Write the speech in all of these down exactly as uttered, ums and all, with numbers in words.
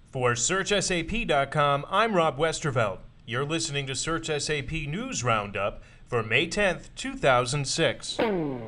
For Search S A P dot com, I'm Rob Westerveld. You're listening to Search S A P News Roundup for May tenth, two thousand six.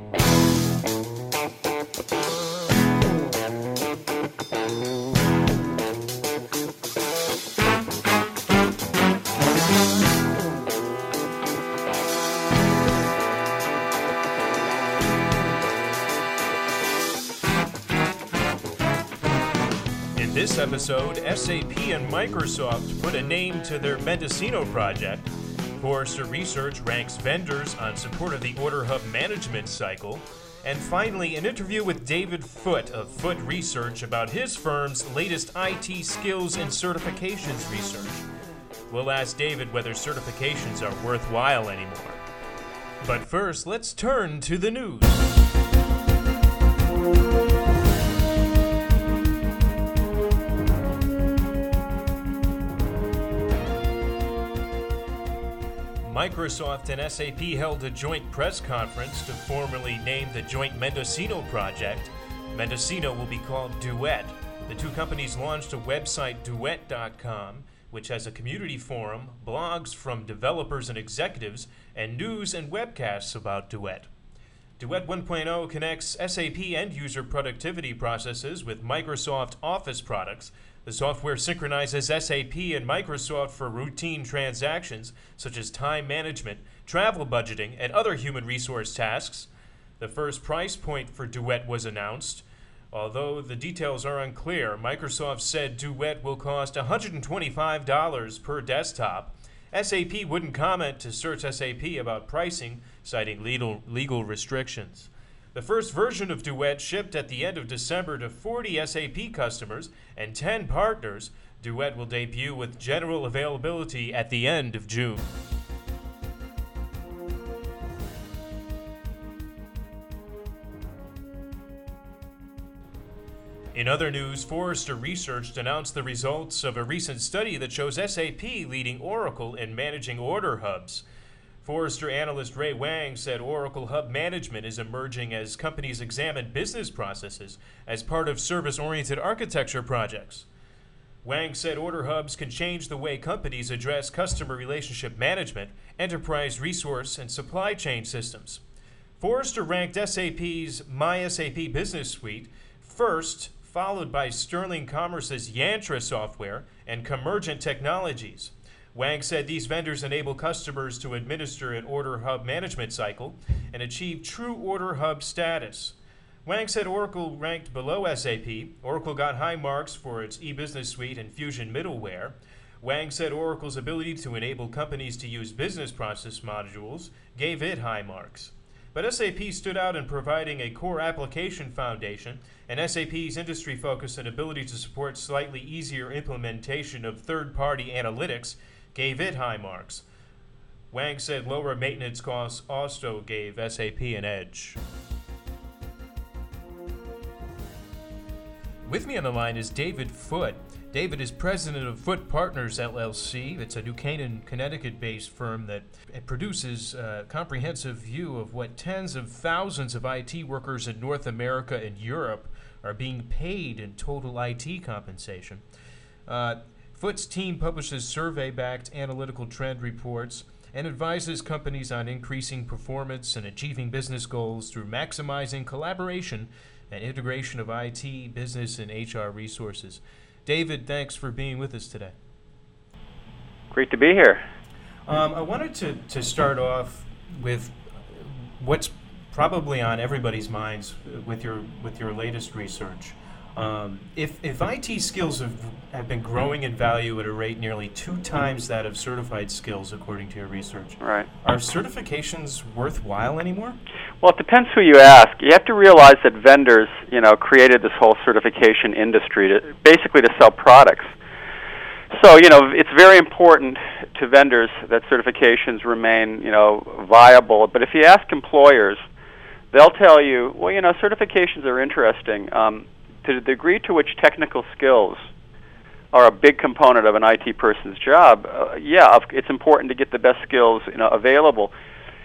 In this episode, S A P and Microsoft put a name to their Mendocino project. Forrester Research ranks vendors on support of the Order Hub management cycle. And finally, an interview with David Foote of Foote Research about his firm's latest I T skills and certifications research. We'll ask David whether certifications are worthwhile anymore. But first, let's turn to the news. Microsoft and S A P held a joint press conference to formally name the joint Mendocino project. Mendocino will be called Duet. The two companies launched a website, duet dot com, which has a community forum, blogs from developers and executives, and news and webcasts about Duet. Duet one point oh connects S A P end-user productivity processes with Microsoft Office products. The software synchronizes S A P and Microsoft for routine transactions, such as time management, travel budgeting, and other human resource tasks. The first price point for Duet was announced. Although the details are unclear, Microsoft said Duet will cost one hundred twenty-five dollars per desktop. S A P wouldn't comment to Search S A P about pricing, citing legal, legal restrictions. The first version of Duet shipped at the end of December to forty S A P customers and ten partners. Duet will debut with general availability at the end of June. In other news, Forrester Research announced the results of a recent study that shows S A P leading Oracle in managing order hubs. Forrester analyst Ray Wang said Oracle Hub Management is emerging as companies examine business processes as part of service-oriented architecture projects. Wang said order hubs can change the way companies address customer relationship management, enterprise resource, and supply chain systems. Forrester ranked S A P's MySAP Business Suite first, followed by Sterling Commerce's Yantra software and Convergent Technologies. Wang said these vendors enable customers to administer an Order Hub management cycle and achieve true Order Hub status. Wang said Oracle ranked below S A P. Oracle got high marks for its e-business suite and Fusion middleware. Wang said Oracle's ability to enable companies to use business process modules gave it high marks. But S A P stood out in providing a core application foundation, and S A P's industry focus and ability to support slightly easier implementation of third-party analytics gave it high marks. Wang said lower maintenance costs also gave S A P an edge. With me on the line is David Foote. David is president of Foote Partners, L L C. It's a New Canaan, Connecticut-based firm that produces a comprehensive view of what tens of thousands of I T workers in North America and Europe are being paid in total I T compensation. Uh, Foote's team publishes survey-backed analytical trend reports and advises companies on increasing performance and achieving business goals through maximizing collaboration and integration of I T, business, and H R resources. David, thanks for being with us today. Great to be here. Um, I wanted to, to start off with what's probably on everybody's minds with your with your latest research. Um, if if I T skills have, have been growing in value at a rate nearly two times that of certified skills, according to your research, right, are certifications worthwhile anymore? Well, it depends who you ask. You have to realize that vendors, you know, created this whole certification industry to basically to sell products. So, you know, it's very important to vendors that certifications remain, you know, viable. But if you ask employers, they'll tell you, well, you know, certifications are interesting. Um, to the degree to which technical skills are a big component of an I T person's job, uh, yeah, it's important to get the best skills, you know, available.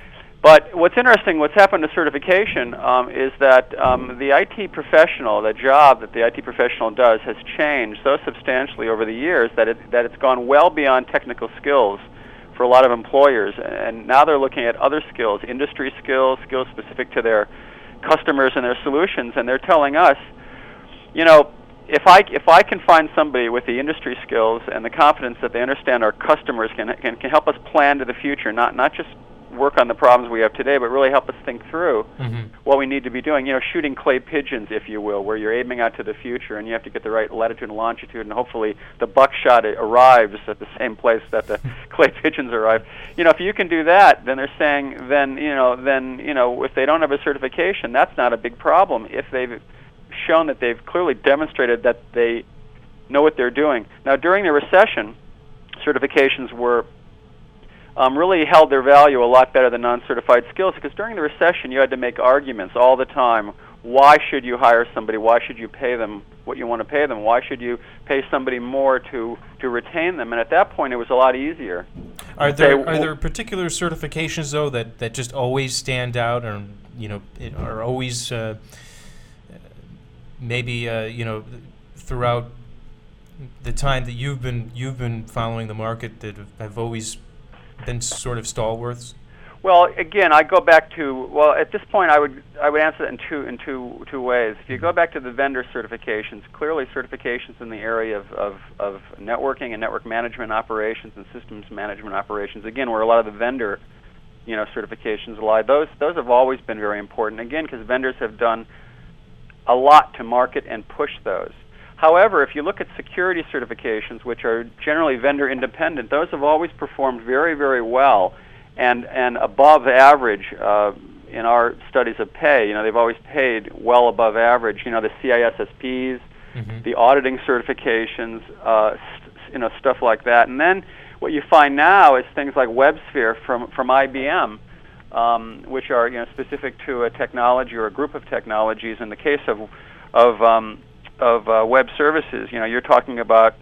But what's interesting, what's happened to certification um, is that um, the I T professional, the job that the I T professional does, has changed so substantially over the years that it, that it's gone well beyond technical skills for a lot of employers. And now they're looking at other skills, industry skills, skills specific to their customers and their solutions. And they're telling us, you know, if I if I can find somebody with the industry skills and the confidence that they understand our customers can can, can help us plan to the future, not not just work on the problems we have today, but really help us think through mm-hmm. what we need to be doing. You know, shooting clay pigeons, if you will, where you're aiming out to the future and you have to get the right latitude and longitude, and hopefully the buckshot arrives at the same place that the clay pigeons arrive. You know, if you can do that, then they're saying, then you know, then you know, if they don't have a certification, that's not a big problem. If they've shown that they've clearly demonstrated that they know what they're doing. Now, during the recession, certifications were Um, really held their value a lot better than non-certified skills, because during the recession you had to make arguments all the time. Why should you hire somebody? Why should you pay them what you want to pay them? Why should you pay somebody more to, to retain them? And at that point it was a lot easier. Are there say, are there particular certifications though that, that just always stand out, or you know it, are always uh, maybe uh, you know throughout the time that you've been you've been following the market that have always been sort of stalwarts? Well, again, I go back to well. At this point, I would I would answer it in two in two two ways. If you go back to the vendor certifications, clearly certifications in the area of, of, of networking and network management operations and systems management operations. Again, where a lot of the vendor, you know, certifications lie. Those those have always been very important. Again, because vendors have done a lot to market and push those. However, if you look at security certifications, which are generally vendor independent, those have always performed very, very well and and above average uh, in our studies of pay. You know, they've always paid well above average. You know, the C I S S Ps, mm-hmm. the auditing certifications, uh, st- you know, stuff like that. And then what you find now is things like WebSphere from from I B M, um, which are you know specific to a technology or a group of technologies. In the case of of um, of uh, web services, you know, you're talking about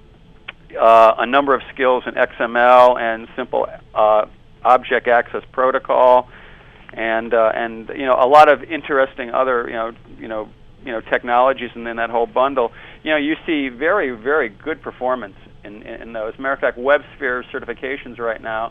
uh, a number of skills in X M L and simple uh, object access protocol, and uh, and you know a lot of interesting other you know you know you know technologies, and then that whole bundle. You know, you see very very good performance in in those. As a matter of fact, WebSphere certifications right now,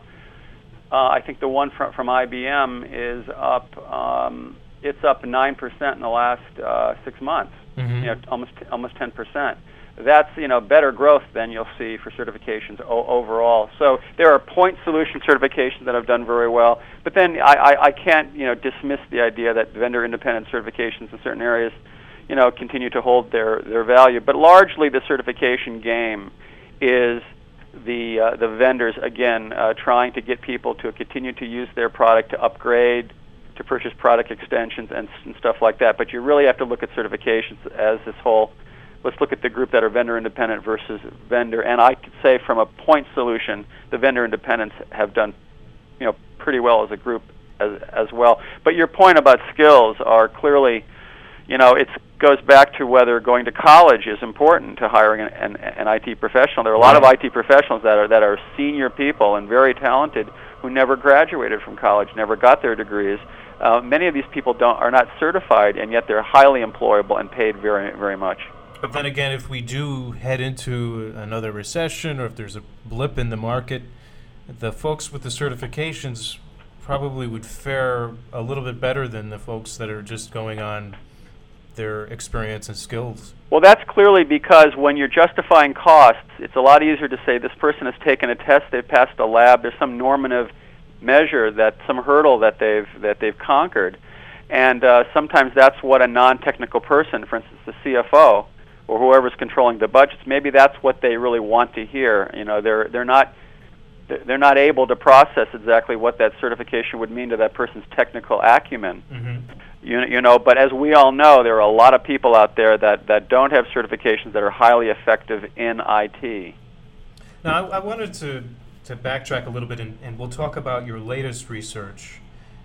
uh, I think the one from from I B M is up. Um, it's up nine percent in the last uh, six months. Mm-hmm. You know, almost almost ten percent. That's you know better growth than you'll see for certifications o- overall. So there are point solution certifications that have done very well. But then I, I, I can't you know dismiss the idea that vendor independent certifications in certain areas, you know, continue to hold their, their value. But largely the certification game is the uh, the vendors again uh, trying to get people to continue to use their product, to upgrade, to purchase product extensions and, and stuff like that. But you really have to look at certifications as this whole, let's look at the group that are vendor independent versus vendor. And I could say from a point solution, the vendor independents have done, you know, pretty well as a group as, as well. But your point about skills are clearly, you know, it goes back to whether going to college is important to hiring an, an, an I T professional. There are a lot of I T professionals that are that are senior people and very talented who never graduated from college, never got their degrees. Uh, many of these people don't are not certified, and yet they're highly employable and paid very, very much. But then again, if we do head into another recession, or if there's a blip in the market, the folks with the certifications probably would fare a little bit better than the folks that are just going on their experience and skills. Well, that's clearly because when you're justifying costs, it's a lot easier to say this person has taken a test, they've passed a lab, there's some normative measure, that some hurdle that they've that they've conquered, and uh, sometimes that's what a non-technical person, for instance, the C F O or whoever's controlling the budgets, maybe that's what they really want to hear. You know, they're they're not they're not able to process exactly what that certification would mean to that person's technical acumen. Mm-hmm. You, you know, but as we all know, there are a lot of people out there that, that don't have certifications that are highly effective in I T. Now, I, I wanted to, to backtrack a little bit, and, and we'll talk about your latest research.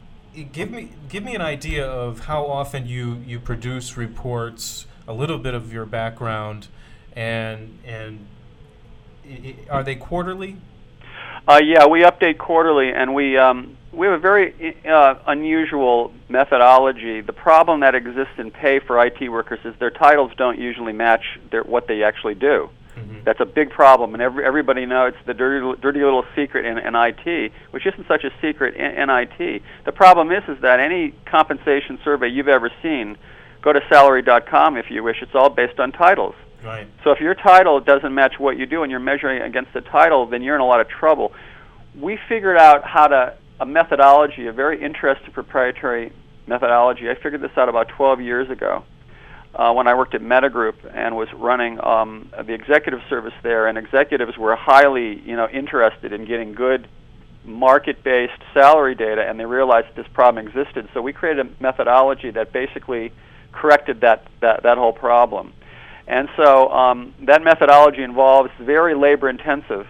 Give me give me an idea of how often you, you produce reports, a little bit of your background, and and I, are they quarterly? Uh, yeah, we update quarterly, and we um, we have a very uh, unusual methodology. The problem that exists in pay for I T workers is their titles don't usually match their, what they actually do. Mm-hmm. That's a big problem, and every, everybody knows it's the dirty, dirty little secret in, in I T, which isn't such a secret in, in I T. The problem is, is that any compensation survey you've ever seen, go to salary dot com if you wish, it's all based on titles. Right. So if your title doesn't match what you do and you're measuring against the title, then you're in a lot of trouble. We figured out how to, a methodology, a very interesting proprietary methodology. I figured this out about twelve years ago uh, when I worked at Metagroup and was running um, the executive service there, and executives were highly, you know, interested in getting good market-based salary data, and they realized this problem existed. So we created a methodology that basically corrected that, that, that whole problem. And so um, that methodology involves very labor-intensive,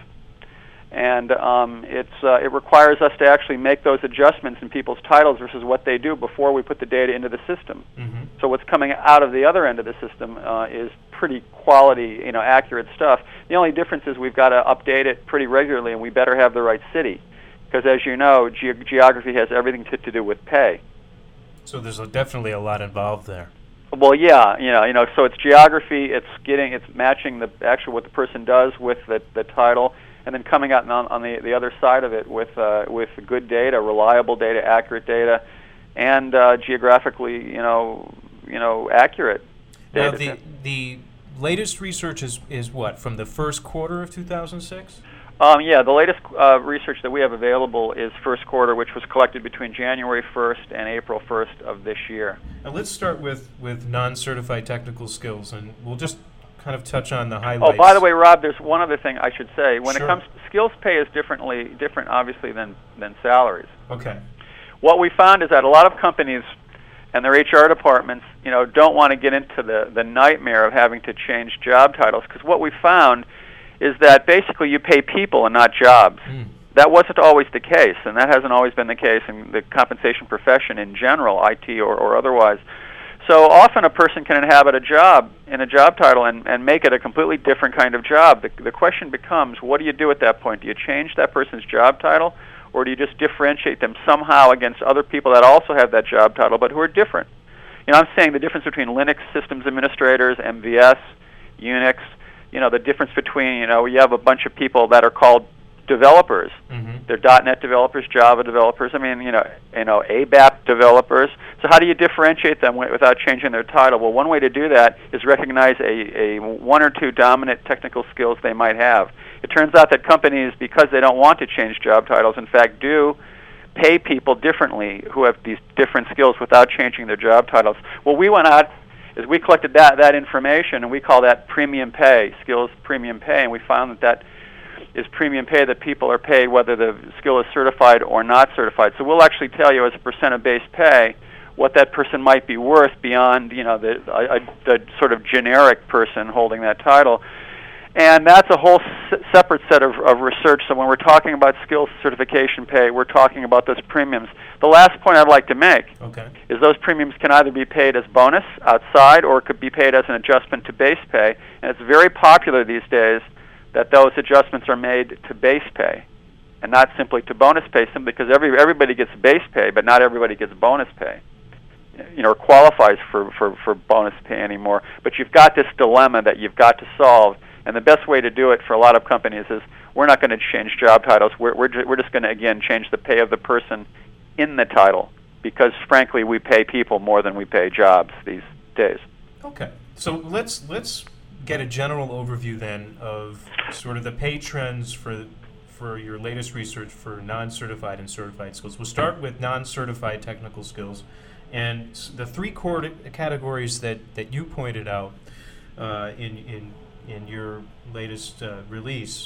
and um, it's, uh, it requires us to actually make those adjustments in people's titles versus what they do before we put the data into the system. Mm-hmm. So what's coming out of the other end of the system uh, is pretty quality, you know, accurate stuff. The only difference is we've got to update it pretty regularly, and we better have the right city, because as you know, ge- geography has everything to, to do with pay. So there's a, definitely a lot involved there. Well, yeah, you know, you know, so it's geography, it's getting, it's matching the actual what the person does with the, the title, and then coming out on, on the the other side of it with uh, with good data, reliable data, accurate data, and uh, geographically, you know, you know, accurate data. Now, the the latest research is is what, from the first quarter of two thousand six? Um, yeah, the latest uh, research that we have available is first quarter, which was collected between January first and April first of this year. Now let's start with, with non-certified technical skills, and we'll just kind of touch on the highlights. Oh, by the way, Rob, there's one other thing I should say. When Sure. it comes to skills pay is differently different, obviously, than, than salaries. Okay. What we found is that a lot of companies and their H R departments, you know, don't want to get into the, the nightmare of having to change job titles, because what we found is that basically you pay people and not jobs. Mm. That wasn't always the case, and that hasn't always been the case in the compensation profession in general, I T or, or otherwise. So often a person can inhabit a job in a job title and, and make it a completely different kind of job. The, the question becomes, what do you do at that point? Do you change that person's job title, or do you just differentiate them somehow against other people that also have that job title but who are different? You know, I'm saying the difference between Linux systems administrators, M V S, Unix, you know, the difference between, you know, you have a bunch of people that are called developers. Mm-hmm. They're .dot net developers, Java developers, I mean, you know, you know, A B A P developers. So how do you differentiate them without changing their title? Well, one way to do that is recognize a, a one or two dominant technical skills they might have. It turns out that companies, because they don't want to change job titles, in fact do pay people differently who have these different skills without changing their job titles. Well, we went out is we collected that, that information, and we call that premium pay, skills premium pay, and we found that that is premium pay that people are paid whether the skill is certified or not certified. So we'll actually tell you as a percent of base pay what that person might be worth beyond, you know, the, a, a, the sort of generic person holding that title. And that's a whole s- separate set of, of research. So when we're talking about skills certification pay, we're talking about those premiums. The last point I'd like to make okay. is those premiums can either be paid as bonus outside or it could be paid as an adjustment to base pay. And it's very popular these days that those adjustments are made to base pay and not simply to bonus pay, simply because every, everybody gets base pay, but not everybody gets bonus pay, you know, or qualifies for, for, for bonus pay anymore. But you've got this dilemma that you've got to solve. And the best way to do it for a lot of companies is we're not going to change job titles. We're we're, ju- we're just going to, again, change the pay of the person in the title because, frankly, we pay people more than we pay jobs these days. Okay. So let's let's get a general overview then of sort of the pay trends for for your latest research for non-certified and certified skills. We'll start with non-certified technical skills. And the three core categories that, that you pointed out uh, in in in your latest uh, release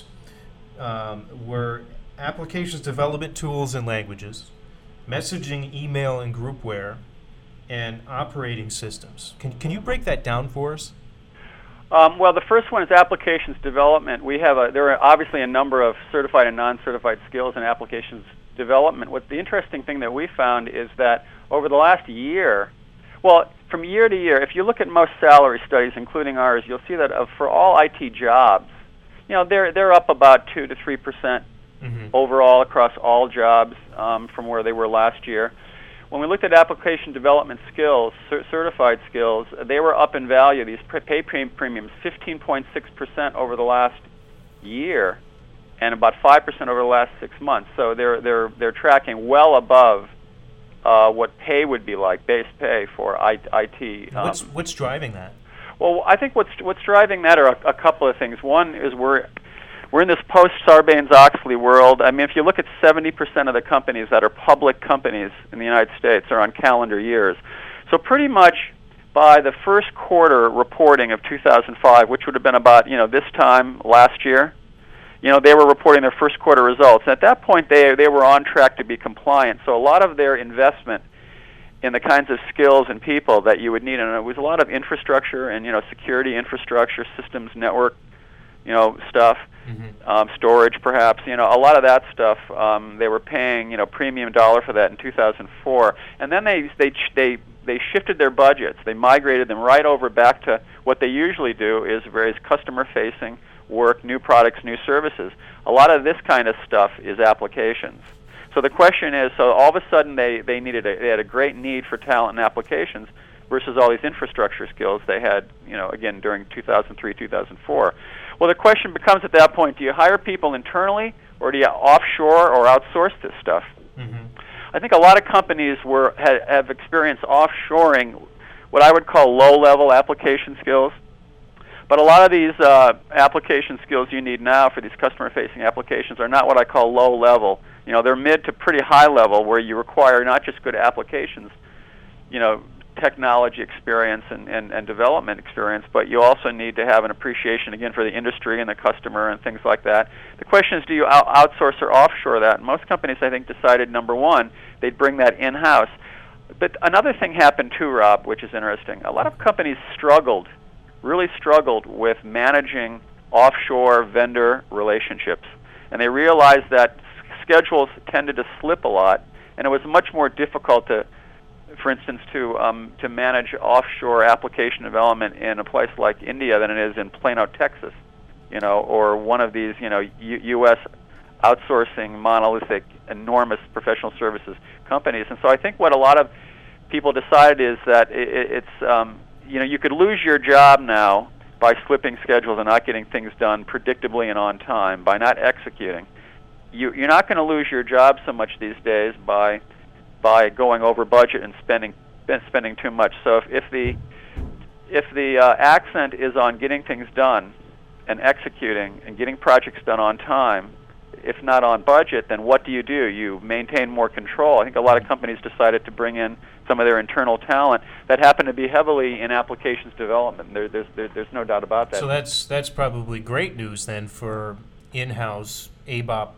um, were applications development tools and languages, messaging, email, and groupware, and operating systems. Can can you break that down for us? Um, well, the first one is applications development. We have a, there are obviously a number of certified and non-certified skills in applications development. What the interesting thing that we found is that over the last year, well, from year to year, if you look at most salary studies, including ours, you'll see that uh, for all I T jobs, you know, they're they're up about two to three percent mm-hmm. overall across all jobs um, from where they were last year. When we looked at application development skills, cer- certified skills, they were up in value. These pay premiums, fifteen point six percent over the last year, and about five percent over the last six months. So they're they're they're tracking well above uh, what pay would be like, base pay for I T. Um, what's what's driving that? Well, I think what's what's driving that are a, a couple of things. One is we're we're in this post-Sarbanes-Oxley world. I mean, if you look at seventy percent of the companies that are public companies in the United States are on calendar years. So pretty much by the first quarter reporting of two thousand five, which would have been about, you know, this time last year, you know, they were reporting their first quarter results. And at that point, they they were on track to be compliant. So a lot of their investment in the kinds of skills and people that you would need, and it was a lot of infrastructure and, you know, security infrastructure, systems, network, you know, stuff, mm-hmm. um, storage perhaps, you know, a lot of that stuff. Um, they were paying, you know, premium dollar for that in two thousand four, and then they they they they shifted their budgets. They migrated them right over back to what they usually do is various customer-facing work, new products, new services. A lot of this kind of stuff is applications. So the question is, so all of a sudden they they needed a, they had a great need for talent and applications versus all these infrastructure skills they had, you know, again during two thousand three, two thousand four. Well, the question becomes at that point: do you hire people internally, or do you offshore or outsource this stuff? Mm-hmm. I think a lot of companies were ha, have experienced offshoring what I would call low-level application skills. But a lot of these uh, application skills you need now for these customer-facing applications are not what I call low-level. You know, they're mid to pretty high level, where you require not just good applications, you know, technology experience and, and, and development experience, but you also need to have an appreciation, again, for the industry and the customer and things like that. The question is, do you out- outsource or offshore that? And most companies, I think, decided, number one, they'd bring that in-house. But another thing happened too, Rob, which is interesting. A lot of companies struggled, really struggled with managing offshore vendor relationships. And they realized that schedules tended to slip a lot, and it was much more difficult to, for instance, to um, to manage offshore application development in a place like India than it is in Plano, Texas, you know, or one of these, you know, U- U.S. outsourcing monolithic, enormous professional services companies. And so I think what a lot of people decided is that it, it's, um, you know, you could lose your job now by slipping schedules and not getting things done predictably and on time, by not executing. You, you're not going to lose your job so much these days by by going over budget and spending spending too much. So if, if the if the uh, accent is on getting things done and executing and getting projects done on time, if not on budget, then what do you do? You maintain more control. I think a lot of companies decided to bring in some of their internal talent that happen to be heavily in applications development. There, there's there, there's no doubt about that. So that's that's probably great news then for in-house A B O P.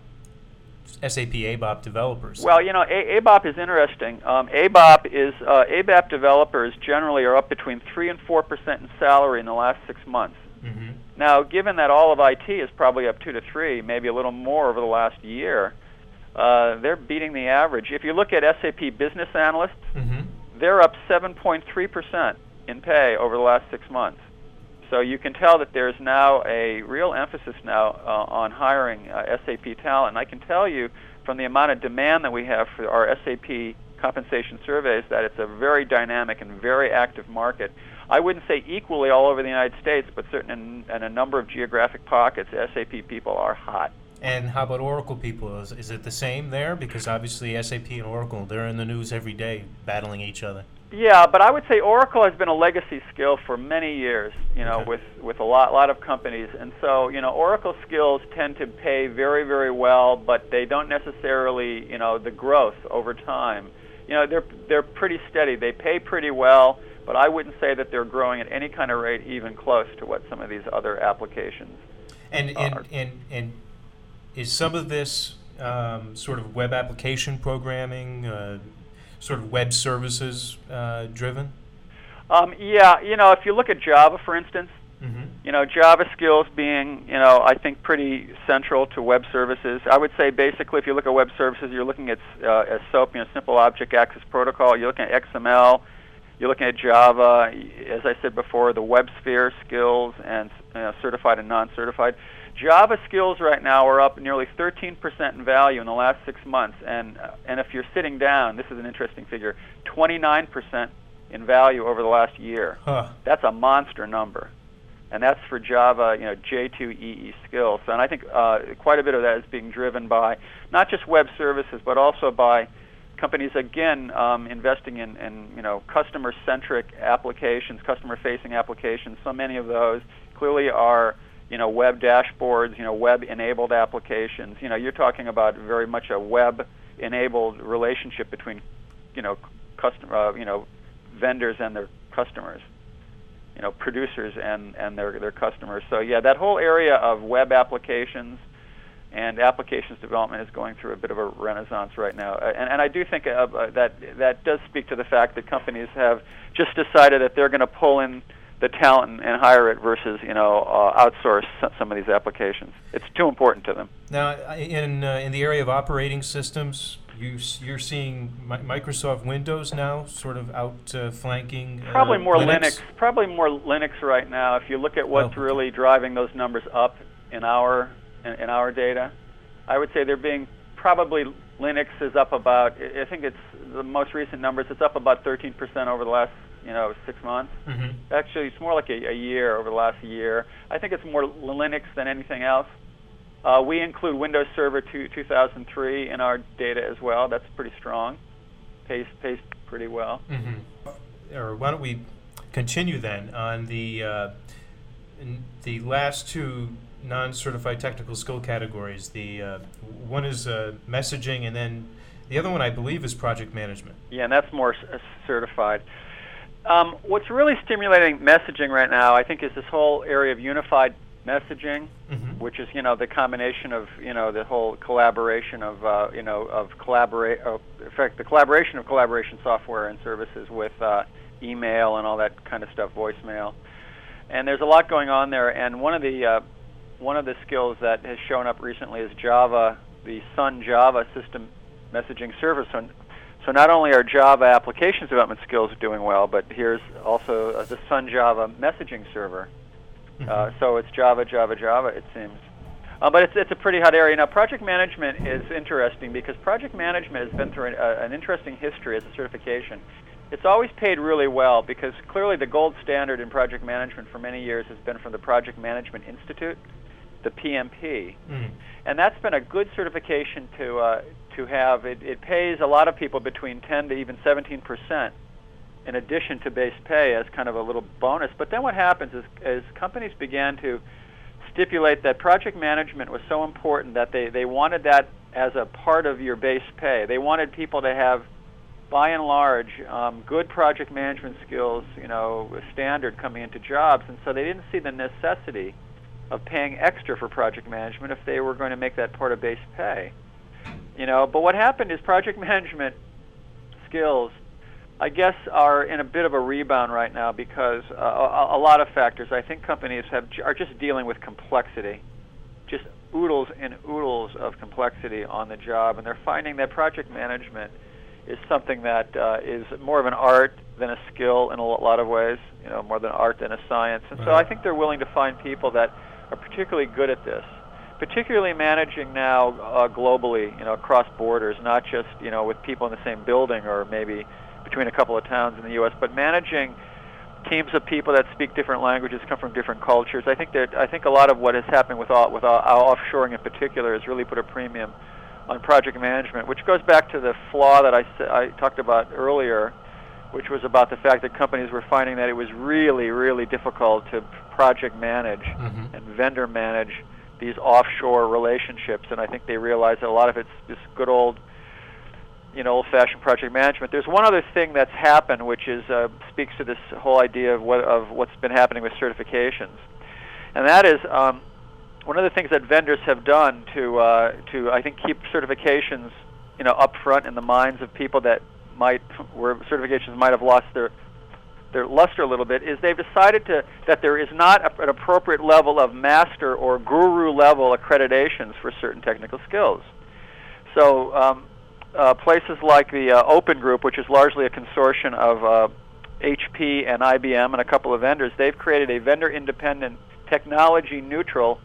S A P A B O P developers. Well, you know, A- ABOP is interesting. Um, A B O P is uh, A B A P developers generally are up between three and four percent in salary in the last six months. Mm-hmm. Now, given that all of I T is probably up two to three, maybe a little more over the last year, uh, they're beating the average. If you look at S A P business analysts, mm-hmm. they're up seven point three percent in pay over the last six months. So you can tell that there's now a real emphasis now uh, on hiring uh, S A P talent. And I can tell you from the amount of demand that we have for our S A P compensation surveys that it's a very dynamic and very active market. I wouldn't say equally all over the United States, but certainly in, in a number of geographic pockets, S A P people are hot. And how about Oracle people? Is, is it the same there? Because obviously S A P and Oracle, they're in the news every day battling each other. Yeah, but I would say Oracle has been a legacy skill for many years, you know, okay. with, with a lot lot of companies. And so, you know, Oracle skills tend to pay very, very well, but they don't necessarily, you know, the growth over time. You know, they're they're pretty steady. They pay pretty well, but I wouldn't say that they're growing at any kind of rate even close to what some of these other applications and, are. And, and, and is some of this um, sort of web application programming, uh, sort of web services uh, driven? Um, yeah, you know, if you look at Java, for instance, mm-hmm. you know, Java skills being, you know, I think pretty central to web services. I would say basically if you look at web services, you're looking at uh, as SOAP, you know, Simple Object Access Protocol, you're looking at X M L, you're looking at Java, as I said before, the WebSphere skills and know, certified and non-certified. Java skills right now are up nearly thirteen percent in value in the last six months, and uh, and if you're sitting down, this is an interesting figure, twenty-nine percent in value over the last year. Huh. That's a monster number, and that's for Java, you know, J two E E skills. And I think uh, quite a bit of that is being driven by not just web services, but also by companies again um, investing in, in you know customer-centric applications, customer-facing applications. So many of those clearly are you know web dashboards, you know web-enabled applications. You know you're talking about very much a web-enabled relationship between you know customer uh, you know vendors and their customers, you know producers and and their their customers. So yeah, that whole area of web applications and applications development is going through a bit of a renaissance right now. Uh, and, and I do think uh, uh, that that does speak to the fact that companies have just decided that they're going to pull in the talent and, and hire it versus, you know, uh, outsource some of these applications. It's too important to them. Now, in uh, in the area of operating systems, you you're seeing mi- Microsoft Windows now sort of outflanking uh, probably more Linux? Linux. Probably more Linux right now. If you look at what's oh. really driving those numbers up in our in, in our data, I would say they're being probably Linux is up about. I think it's the most recent numbers. It's up about thirteen percent over the last you know six months. Mm-hmm. Actually, it's more like a, a year over the last year. I think it's more Linux than anything else. Uh, we include Windows Server two, two thousand three in our data as well. That's pretty strong. Pays pays pretty well. Mm-hmm. Or why don't we continue then on the uh, in the last two non-certified technical skill categories. The uh, one is uh, messaging, and then the other one I believe is project management. Yeah, and that's more c- certified. Um, what's really stimulating messaging right now, I think, is this whole area of unified messaging, mm-hmm. which is you know the combination of you know the whole collaboration of uh, you know of collaborate, uh, in fact the collaboration of collaboration software and services with uh, email and all that kind of stuff, voicemail, and there's a lot going on there. And one of the uh, one of the skills that has shown up recently is Java, the Sun Java system messaging server. So, so not only are Java applications development skills doing well, but here's also uh, the Sun Java messaging server. Mm-hmm. Uh, so it's Java, Java, Java, it seems. Uh, but it's it's a pretty hot area. Now, project management is interesting because project management has been through an, uh, an interesting history as a certification. It's always paid really well because clearly the gold standard in project management for many years has been from the Project Management Institute, the P M P. Mm-hmm. And that's been a good certification to uh, to have. It, it pays a lot of people between ten to even seventeen percent in addition to base pay as kind of a little bonus. But then what happens is, is companies began to stipulate that project management was so important that they, they wanted that as a part of your base pay. They wanted people to have, by and large, um, good project management skills, you know, standard coming into jobs. And so they didn't see the necessity of paying extra for project management if they were going to make that part of base pay. You know, but what happened is project management skills, I guess, are in a bit of a rebound right now because uh, a, a lot of factors. I think companies have are just dealing with complexity, just oodles and oodles of complexity on the job, and they're finding that project management is something that uh, is more of an art than a skill in a lot of ways, you know, more than art than a science. And so I think they're willing to find people that are particularly good at this, particularly managing now uh, globally, you know, across borders, not just, you know, with people in the same building or maybe between a couple of towns in the U S, but managing teams of people that speak different languages, come from different cultures. I think that I think a lot of what is happening with all, with all, our offshoring in particular has really put a premium on project management, which goes back to the flaw that I, I talked about earlier, which was about the fact that companies were finding that it was really, really difficult to project manage mm-hmm. and vendor manage these offshore relationships, and I think they realized that a lot of it's just good old, you know, old-fashioned project management. There's one other thing that's happened, which is uh, speaks to this whole idea of what of what's been happening with certifications, and that is um, one of the things that vendors have done to uh, to I think keep certifications, you know, up front in the minds of people that might where certifications might have lost their their luster a little bit, is they've decided to that there is not a, an appropriate level of master or guru level accreditations for certain technical skills. So um, uh, places like the uh, Open Group, which is largely a consortium of uh, H P and I B M and a couple of vendors, they've created a vendor-independent technology neutral,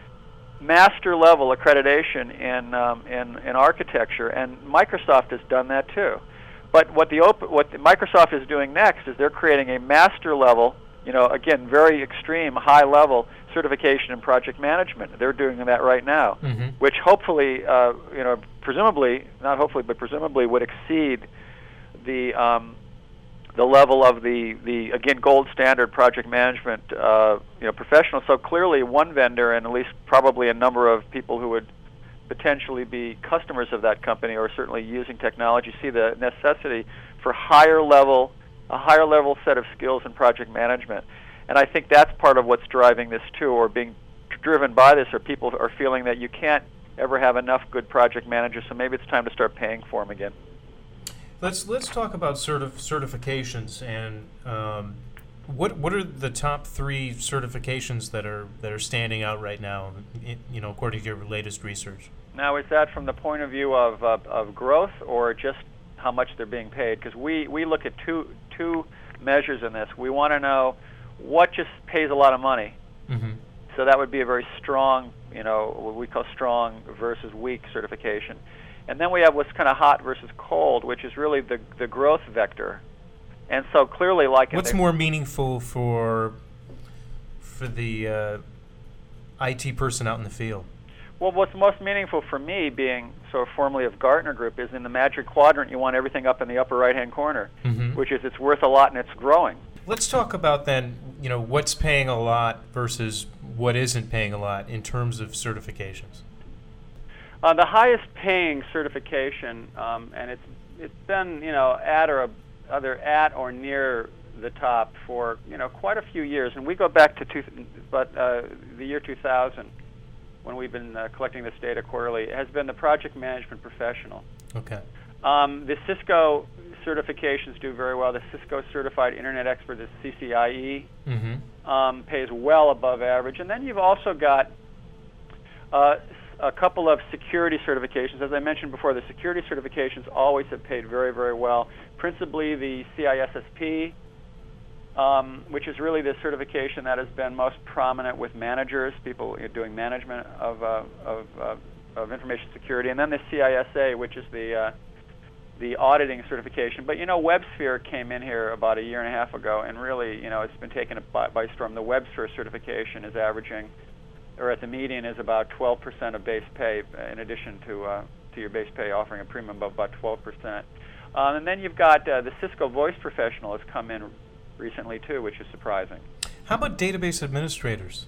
master level accreditation in, um, in in architecture, and Microsoft has done that too. But what the open, what the Microsoft is doing next is they're creating a master level, you know, again, very extreme, high level certification in project management. They're doing that right now, mm-hmm. which hopefully, uh, you know, presumably, not hopefully, but presumably would exceed the um, the level of the, the again, gold standard project management uh, you know, professional. So clearly one vendor, and at least probably a number of people who would potentially be customers of that company or certainly using technology, see the necessity for higher level, a higher level set of skills in project management. And I think that's part of what's driving this too, or being driven by this, or people are feeling that you can't ever have enough good project managers, so maybe it's time to start paying for them again. Let's let's talk about certif- certifications and um, what what are the top three certifications that are that are standing out right now, you know, according to your latest research? Now, is that from the point of view of uh, of growth or just how much they're being paid? Because we, we look at two two measures in this. We want to know what just pays a lot of money. Mm-hmm. So that would be a very strong, you know, what we call strong versus weak certification. And then we have what's kind of hot versus cold, which is really the the growth vector. And so clearly, like what's more meaningful for for the uh, I T person out in the field? Well, what's most meaningful for me, being sort of formerly of Gartner Group, is in the Magic Quadrant. You want everything up in the upper right-hand corner, mm-hmm. which is it's worth a lot and it's growing. Let's talk about then, you know, what's paying a lot versus what isn't paying a lot in terms of certifications. Uh, the highest paying certification, um, and it's it's been, you know, at or other at or near the top for, you know, quite a few years, and we go back to two, but uh, the year two thousand, when we've been uh, collecting this data quarterly, has been the project management professional. Okay. Um, the Cisco certifications do very well. The Cisco Certified Internet Expert, the C C I E, mm-hmm. um, pays well above average, and then you've also got uh, a couple of security certifications. As I mentioned before, the security certifications always have paid very, very well, principally the C I S S P, um, which is really the certification that has been most prominent with managers, people doing management of, uh, of, uh, of information security, and then the C I S A, which is the, uh, the auditing certification. But, you know, WebSphere came in here about a year and a half ago, and really, you know, it's been taken by, by storm. The WebSphere certification is averaging, or at the median, is about twelve percent of base pay, in addition to uh, to your base pay, offering a premium of about twelve percent. Um, and then you've got uh, the Cisco Voice Professional has come in recently too, which is surprising. How about database administrators?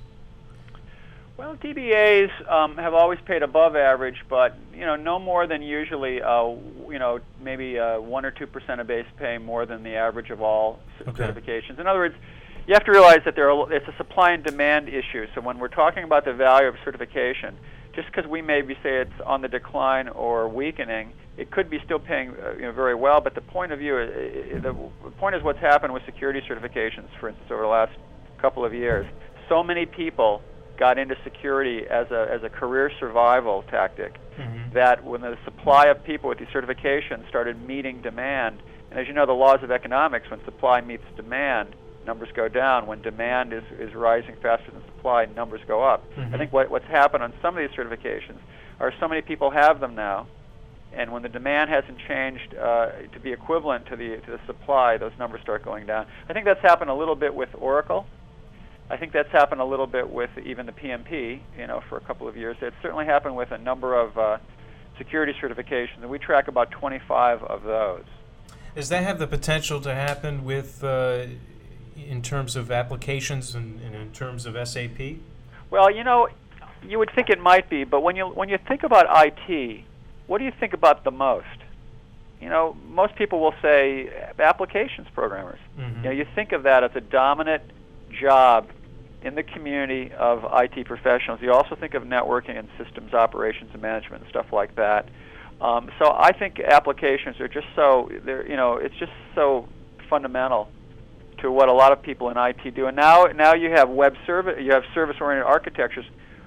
Well, D B As um, have always paid above average, but you know, no more than usually, uh, you know, maybe uh, one or two percent of base pay more than the average of all okay. certifications. In other words, you have to realize that there are, it's a supply and demand issue. So when we're talking about the value of certification, just because we maybe say it's on the decline or weakening, it could be still paying uh, you know, very well. But the point of view, uh, the point is what's happened with security certifications, for instance, over the last couple of years. So many people got into security as a as a career survival tactic mm-hmm. that when the supply of people with these certifications started meeting demand, and as you know, the laws of economics, when supply meets demand, numbers go down. When demand is, is rising faster than supply, numbers go up. Mm-hmm. I think what, what's happened on some of these certifications are so many people have them now, and when the demand hasn't changed uh, to be equivalent to the to the supply, those numbers start going down. I think that's happened a little bit with Oracle. I think that's happened a little bit with even the P M P, you know, for a couple of years. It's certainly happened with a number of uh, security certifications, and we track about twenty-five of those. Does that have the potential to happen with uh, in terms of applications and, and in terms of S A P? Well, you know, you would think it might be, but when you when you think about I T, what do you think about the most? You know, most people will say applications programmers. Mm-hmm. You know, you think of that as a dominant job in the community of I T professionals. You also think of networking and systems operations and management and stuff like that. Um, so I think applications are just so, they're, you know, it's just so fundamental to what a lot of people in I T do. And now, now you have web service, you have service-oriented architectures,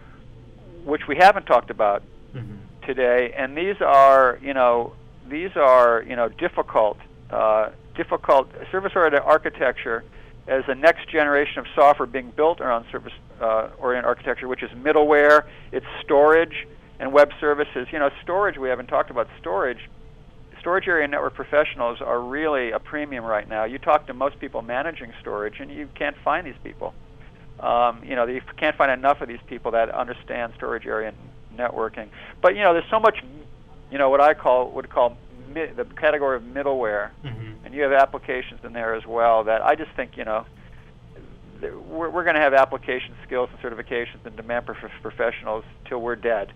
which we haven't talked about mm-hmm. today. And these are, you know, these are, you know, difficult, uh, difficult service-oriented architecture as a next generation of software being built around service uh, oriented architecture, which is middleware, it's storage, and web services. You know, storage, we haven't talked about storage. Storage area network professionals are really a premium right now. You talk to most people managing storage, and you can't find these people. Um, you know, you can't find enough of these people that understand storage area networking. But you know, there's so much, you know, what I call would call mi- the category of middleware, mm-hmm. and you have applications in there as well. That I just think, you know, th- we're, we're going to have application skills and certifications and demand for professionals till we're dead.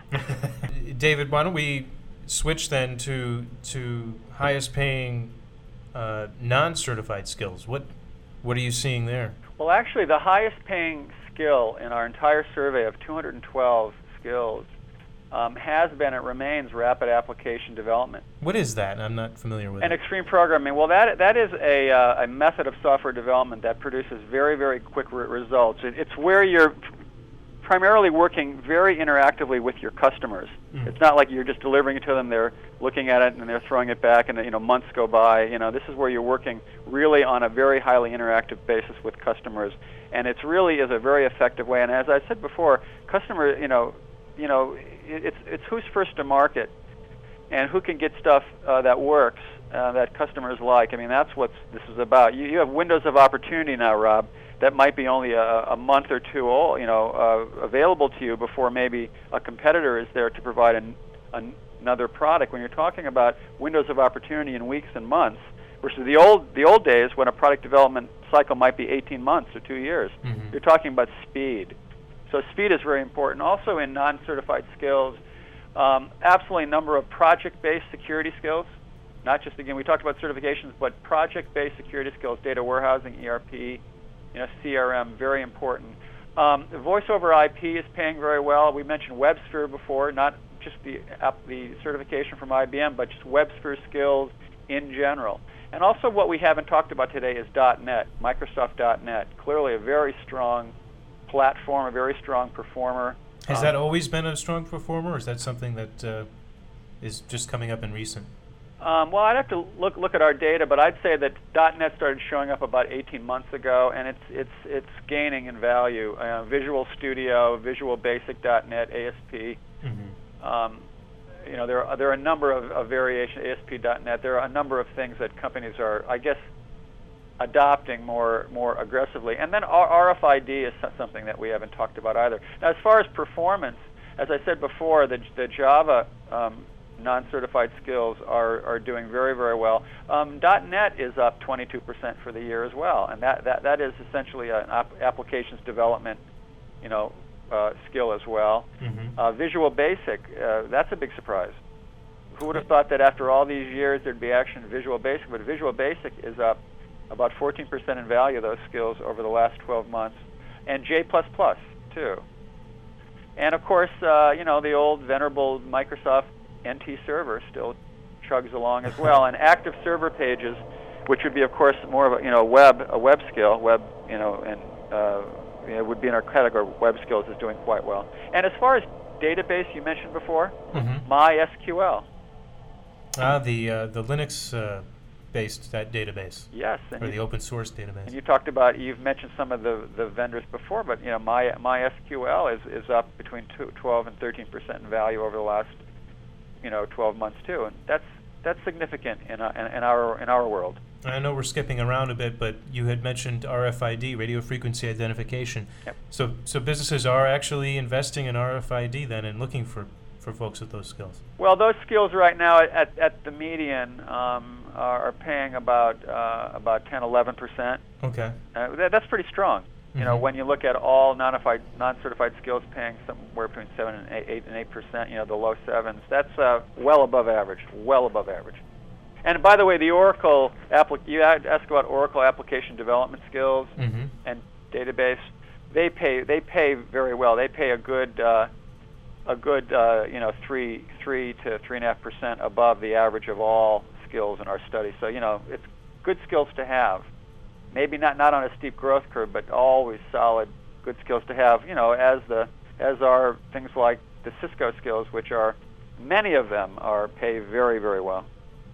David, why don't we switch then to to highest paying uh, non-certified skills? What what are you seeing there? Well, actually, the highest paying skill in our entire survey of two hundred twelve skills um, has been, it remains, rapid application development. What is that? I'm not familiar with and it. And extreme programming. Well, that that is a uh, a method of software development that produces very, very quick re- results. It, it's where you're primarily working very interactively with your customers. Mm. It's not like you're just delivering it to them, they're looking at it and they're throwing it back, and you know, months go by. You know, this is where you're working really on a very highly interactive basis with customers, and it's really is a very effective way. And as I said before, customer, you know, you know, it's it's who's first to market, and who can get stuff uh, that works, uh, that customers like. I mean, that's what this is about. You you have windows of opportunity now, Rob, that might be only a, a month or two old, you know, uh, available to you before maybe a competitor is there to provide an, an, another product. When you're talking about windows of opportunity in weeks and months, versus the old the old days when a product development cycle might be eighteen months or two years, mm-hmm. you're talking about speed. So speed is very important. Also in non-certified skills, um, absolutely a number of project-based security skills. Not just, again, we talked about certifications, but project-based security skills, data warehousing, E R P, you know, C R M, very important. Um, voice over I P is paying very well. We mentioned WebSphere before, not just the app, the certification from I B M, but just WebSphere skills in general. And also what we haven't talked about today is .NET, Microsoft dot net. Clearly a very strong platform, a very strong performer. Has um, that always been a strong performer, or is that something that uh, is just coming up in recent? Um, well, I'd have to look look at our data, but I'd say that .NET started showing up about eighteen months ago, and it's it's it's gaining in value. Uh, Visual Studio, Visual Basic .NET, A S P. Mm-hmm. Um, you know, there are there are a number of, of variations. A S P dot net. There are a number of things that companies are, I guess, adopting more more aggressively. And then R F I D is something that we haven't talked about either. Now, as far as performance, as I said before, the the Java um, non-certified skills are, are doing very, very well. Um, .NET is up twenty-two percent for the year as well, and that, that, that is essentially an ap- applications development, you know, uh, skill as well. Mm-hmm. Uh, Visual Basic, uh, that's a big surprise. Who would have thought that after all these years there'd be action in Visual Basic? But Visual Basic is up about fourteen percent in value of those skills over the last twelve months, and J plus plus too. And of course, uh, you know, the old venerable Microsoft N T Server still chugs along as well, and active server pages, which would be, of course, more of a you know web a web skill, web you know, and uh, you know, would be in our category. Web skills is doing quite well. And as far as database, you mentioned before, mm-hmm. MySQL. Ah, the uh, the Linux uh, based that database. Yes, or the open source database. And you talked about you've mentioned some of the, the vendors before, but you know My MySQL is is up between two, twelve and thirteen percent in value over the last you know, twelve months too, and that's that's significant in, uh, in in our in our world. I know we're skipping around a bit, but you had mentioned R F I D, radio frequency identification. Yep. So so businesses are actually investing in R F I D then, and looking for, for folks with those skills. Well, those skills right now at at the median um, are, are paying about uh, about ten, eleven percent. Okay. Uh, that, that's pretty strong. You know, mm-hmm. when you look at all non-certified, non-certified skills paying somewhere between seven and eight, eight and eight percent, you know, the low sevens, that's uh, well above average, well above average. And by the way, the Oracle applic- you asked about Oracle application development skills mm-hmm. and database. They pay they pay very well. They pay a good uh, a good uh, you know three three to three and a half percent above the average of all skills in our study. So you know, it's good skills to have. Maybe not, not on a steep growth curve, but always solid, good skills to have. You know, as the as are things like the Cisco skills, which are many of them are pay very, very well.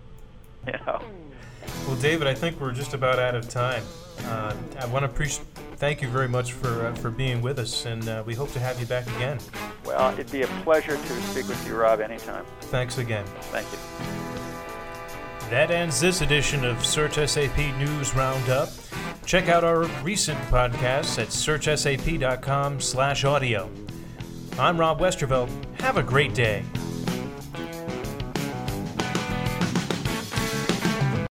You know. Well, David, I think we're just about out of time. Uh, I want to pre- thank you very much for uh, for being with us, and uh, we hope to have you back again. Well, it'd be a pleasure to speak with you, Rob, anytime. Thanks again. Thank you. That ends this edition of Search S A P News Roundup. Check out our recent podcasts at search S A P dot com slash audio. I'm Rob Westervelt. Have a great day.